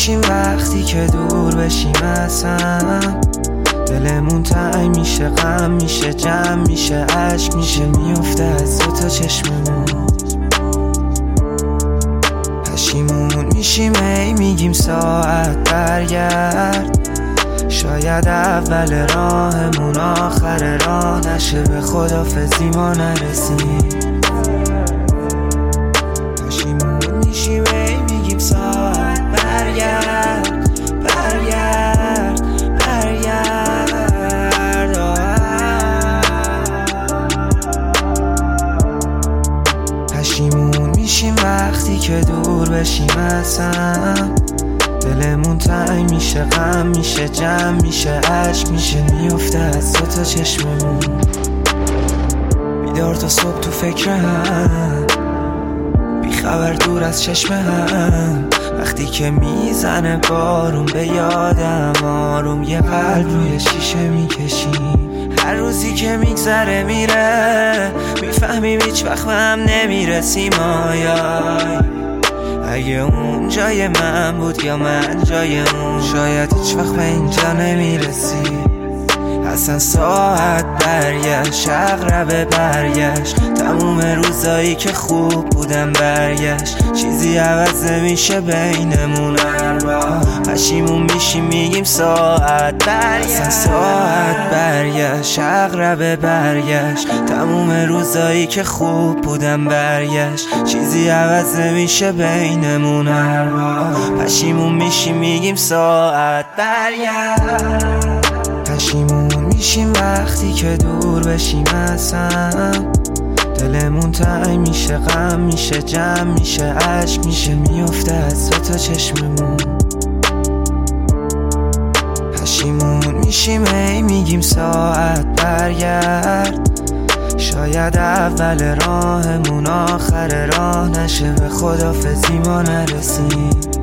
میشیم وقتی که دور بشیم اصلا. دلمون تنگ میشه، غم میشه، جمع میشه، عشق میشه، میفته از دوتا چشممون. پشیمون میشیم ای میگیم ساعت برگرد. شاید اول راهمون آخر راه نشه، به خداحافظی ما نرسیم. پشیمون میشیم ای میگیم ساعت برگرد، برگرد، برگرد. پشیمون میشیم وقتی که دور بشیم اصلا. دلمون تنگ میشه، غم میشه، جمع میشه، عشق میشه، میفته از دوتا چشممون. بیدار تا صبح تو فکر هم، بی خبر دور از چشم هم. وقتی که میزنه بارون به یادم آروم، یه قلب روی شیشه میکشیم. هر روزی که میگذره میره، میفهمیم هیچ وقت هم نمیرسیم. آیای اگه اون جای من بود یا من جای اون، شاید هیچ وقت به اینجا نمیرسی. اصلا ساعت برگشت، عقربه برگشت، تموم روزایی که خوب بودم برگشت. چیزی عوض نمیشه بینمون هر بار. پشیمون میشیم میگیم ساعت برگشت. اصلا ساعت برگشت، عقربه برگشت، تموم روزایی که خوب بودم برگشت. چیزی عوض نمیشه بینمون هر بار. پشیمون میشیم میگیم ساعت برگشت. پشیمون میشیم وقتی که دور بشیم اصلا. دلمون تنگ میشه، غم میشه، جمع میشه، عشق میشه، میفته از دوتا چشممون. پشیمون میشیم ای میگیم ساعت برگرد. شاید اول راهمون آخر راه نشه، به خداحافظی ما نرسیم.